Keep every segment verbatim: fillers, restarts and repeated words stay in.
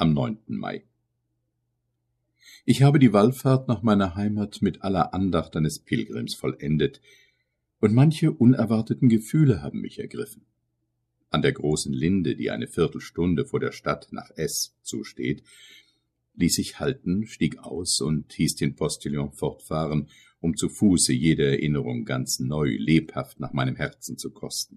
am neunten Mai. Ich habe die Wallfahrt nach meiner Heimat mit aller Andacht eines Pilgrims vollendet, und manche unerwarteten Gefühle haben mich ergriffen. An der großen Linde, die eine Viertelstunde vor der Stadt nach S zusteht, ließ ich halten, stieg aus und hieß den Postillon fortfahren, um zu Fuße jede Erinnerung ganz neu, lebhaft nach meinem Herzen zu kosten.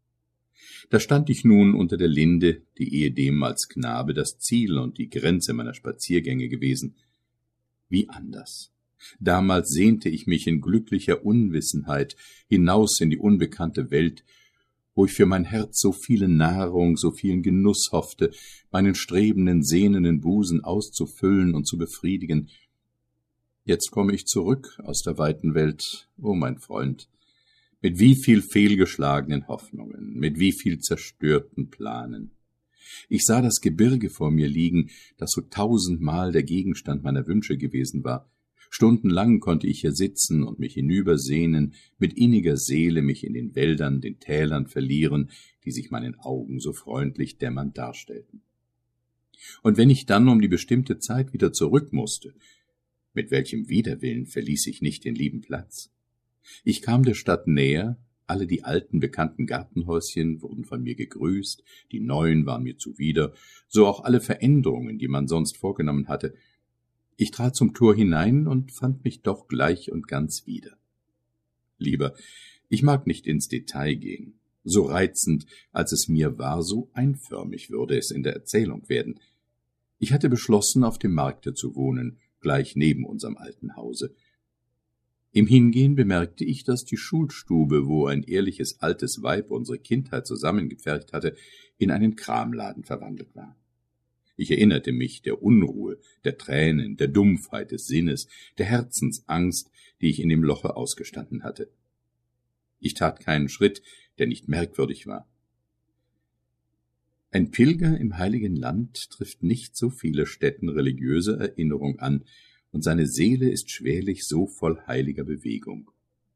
Da stand ich nun unter der Linde, die ehedem als Knabe das Ziel und die Grenze meiner Spaziergänge gewesen. Wie anders. Damals sehnte ich mich in glücklicher Unwissenheit hinaus in die unbekannte Welt, wo ich für mein Herz so viele Nahrung, so vielen Genuss hoffte, meinen strebenden, sehnenden Busen auszufüllen und zu befriedigen. Jetzt komme ich zurück aus der weiten Welt, o mein Freund, mit wie viel fehlgeschlagenen Hoffnungen, mit wie viel zerstörten Planen. Ich sah das Gebirge vor mir liegen, das so tausendmal der Gegenstand meiner Wünsche gewesen war. Stundenlang konnte ich hier sitzen und mich hinübersehnen, mit inniger Seele mich in den Wäldern, den Tälern verlieren, die sich meinen Augen so freundlich dämmernd darstellten. Und wenn ich dann um die bestimmte Zeit wieder zurück musste, mit welchem Widerwillen verließ ich nicht den lieben Platz? Ich kam der Stadt näher, alle die alten, bekannten Gartenhäuschen wurden von mir gegrüßt, die neuen waren mir zuwider, so auch alle Veränderungen, die man sonst vorgenommen hatte. Ich trat zum Tor hinein und fand mich doch gleich und ganz wieder. Lieber, ich mag nicht ins Detail gehen. So reizend, als es mir war, so einförmig würde es in der Erzählung werden. Ich hatte beschlossen, auf dem Markte zu wohnen, gleich neben unserem alten Hause. Im Hingehen bemerkte ich, dass die Schulstube, wo ein ehrliches altes Weib unsere Kindheit zusammengepfercht hatte, in einen Kramladen verwandelt war. Ich erinnerte mich der Unruhe, der Tränen, der Dumpfheit des Sinnes, der Herzensangst, die ich in dem Loche ausgestanden hatte. Ich tat keinen Schritt, der nicht merkwürdig war. Ein Pilger im Heiligen Land trifft nicht so viele Stätten religiöser Erinnerung an, und seine Seele ist schwerlich so voll heiliger Bewegung.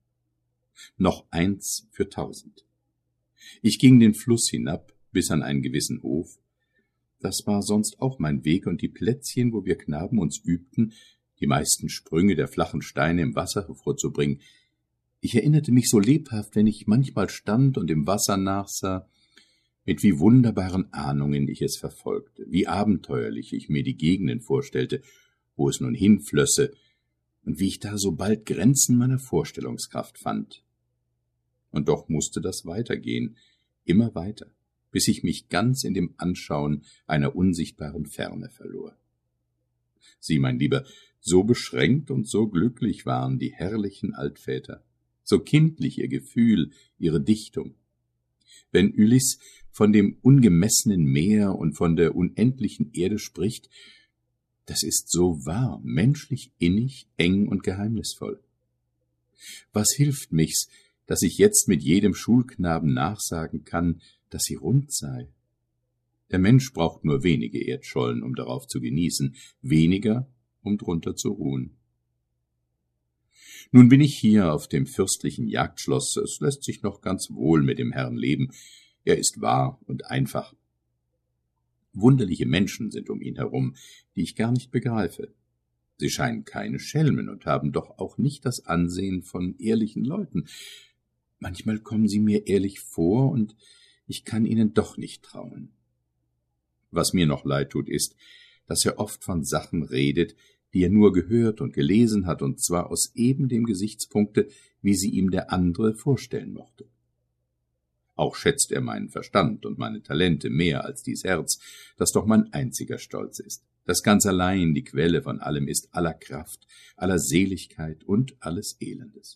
Noch eins für tausend. Ich ging den Fluss hinab, bis an einen gewissen Hof. Das war sonst auch mein Weg, und die Plätzchen, wo wir Knaben uns übten, die meisten Sprünge der flachen Steine im Wasser hervorzubringen. Ich erinnerte mich so lebhaft, wenn ich manchmal stand und im Wasser nachsah, mit wie wunderbaren Ahnungen ich es verfolgte, wie abenteuerlich ich mir die Gegenden vorstellte, wo es nun hinflösse, und wie ich da so bald Grenzen meiner Vorstellungskraft fand. Und doch musste das weitergehen, immer weiter, bis ich mich ganz in dem Anschauen einer unsichtbaren Ferne verlor. Sieh, mein Lieber, so beschränkt und so glücklich waren die herrlichen Altväter, so kindlich ihr Gefühl, ihre Dichtung. Wenn Ulyss von dem ungemessenen Meer und von der unendlichen Erde spricht, das ist so wahr, menschlich innig, eng und geheimnisvoll. Was hilft mich's, dass ich jetzt mit jedem Schulknaben nachsagen kann, dass sie rund sei? Der Mensch braucht nur wenige Erdschollen, um darauf zu genießen, weniger, um drunter zu ruhen. Nun bin ich hier auf dem fürstlichen Jagdschloss, es lässt sich noch ganz wohl mit dem Herrn leben, er ist wahr und einfach. Wunderliche Menschen sind um ihn herum, die ich gar nicht begreife. Sie scheinen keine Schelmen und haben doch auch nicht das Ansehen von ehrlichen Leuten. Manchmal kommen sie mir ehrlich vor, und ich kann ihnen doch nicht trauen. Was mir noch leid tut, ist, dass er oft von Sachen redet, die er nur gehört und gelesen hat, und zwar aus eben dem Gesichtspunkte, wie sie ihm der andere vorstellen mochte. Auch schätzt er meinen Verstand und meine Talente mehr als dies Herz, das doch mein einziger Stolz ist, das ganz allein die Quelle von allem ist, aller Kraft, aller Seligkeit und alles Elendes.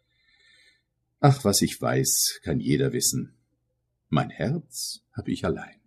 Ach, was ich weiß, kann jeder wissen. Mein Herz hab ich allein.